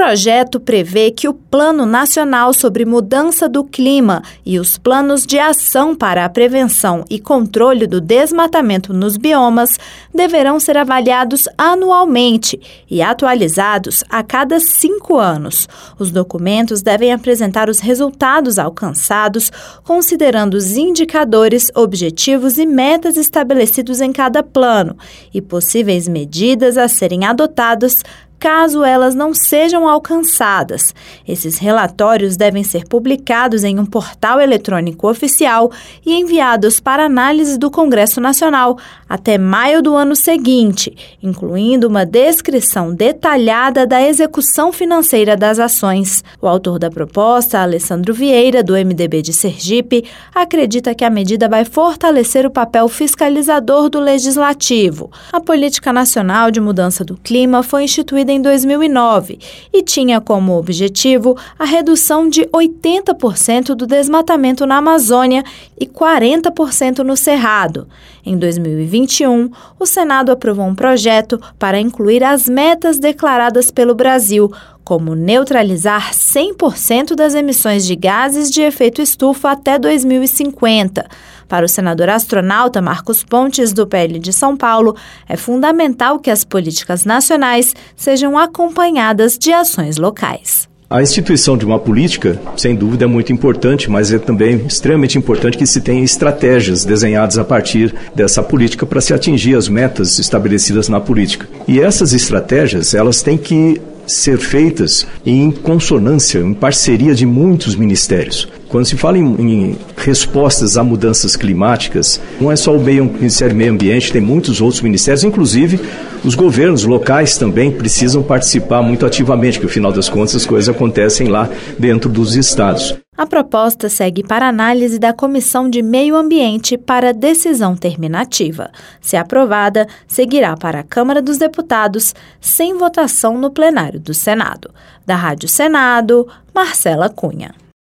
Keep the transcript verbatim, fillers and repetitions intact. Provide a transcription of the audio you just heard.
projeto prevê que o Plano Nacional sobre Mudança do Clima e os planos de ação para a prevenção e controle do desmatamento nos biomas deverão ser avaliados anualmente e atualizados a cada cinco anos. Os documentos devem apresentar os resultados alcançados, considerando os indicadores, objetivos e metas estabelecidos em cada plano e possíveis medidas a serem adotadas caso elas não sejam alcançadas. Esses relatórios devem ser publicados em um portal eletrônico oficial e enviados para análise do Congresso Nacional até maio do ano seguinte, incluindo uma descrição detalhada da execução financeira das ações. O autor da proposta, Alessandro Vieira, do M D B de Sergipe, acredita que a medida vai fortalecer o papel fiscalizador do Legislativo. A Política Nacional de Mudança do Clima foi instituída em dois mil e nove e tinha como objetivo a redução de oitenta por cento do desmatamento na Amazônia e quarenta por cento no Cerrado. Em dois mil e vinte e um, o Senado aprovou um projeto para incluir as metas declaradas pelo Brasil, como neutralizar cem por cento das emissões de gases de efeito estufa até dois mil e cinquenta. Para o senador astronauta Marcos Pontes, do P L de São Paulo, é fundamental que as políticas nacionais sejam acompanhadas de ações locais. A instituição de uma política, sem dúvida, é muito importante, mas é também extremamente importante que se tenha estratégias desenhadas a partir dessa política para se atingir as metas estabelecidas na política. E essas estratégias, elas têm que ser feitas em consonância, em parceria de muitos ministérios. Quando se fala em, em respostas a mudanças climáticas, não é só o meio, o Ministério do Meio Ambiente, tem muitos outros ministérios, inclusive os governos locais também precisam participar muito ativamente, porque, afinal das contas, as coisas acontecem lá dentro dos estados. A proposta segue para análise da Comissão de Meio Ambiente para decisão terminativa. Se aprovada, seguirá para a Câmara dos Deputados, sem votação no plenário do Senado. Da Rádio Senado, Marcela Cunha.